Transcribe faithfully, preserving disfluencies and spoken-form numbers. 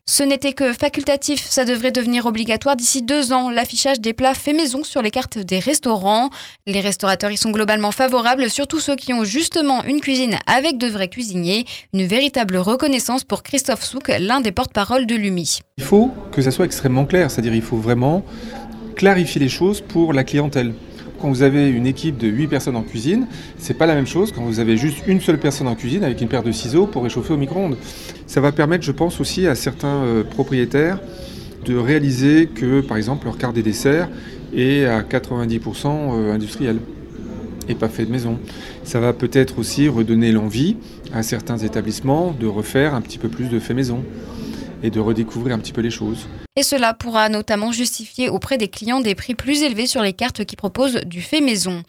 Ce n'était que facultatif, ça devrait devenir obligatoire d'ici deux ans, l'affichage des plats faits maison sur les cartes des restaurants. Les restaurateurs y sont globalement favorables, surtout ceux qui ont justement une cuisine avec de vrais cuisiniers. Une véritable reconnaissance pour Christophe Souk, l'un des porte-parole de l'U M I. Il faut que ça soit extrêmement clair, c'est-à-dire il faut vraiment clarifier les choses pour la clientèle. Quand vous avez une équipe de huit personnes en cuisine, c'est pas la même chose quand vous avez juste une seule personne en cuisine avec une paire de ciseaux pour réchauffer au micro-ondes. Ça va permettre, je pense, aussi à certains euh, propriétaires de réaliser que, par exemple, leur carte des desserts est à quatre-vingt-dix pour cent industriel et pas fait de maison. Ça va peut-être aussi redonner l'envie à certains établissements de refaire un petit peu plus de fait maison et de redécouvrir un petit peu les choses. Et cela pourra notamment justifier auprès des clients des prix plus élevés sur les cartes qui proposent du fait maison.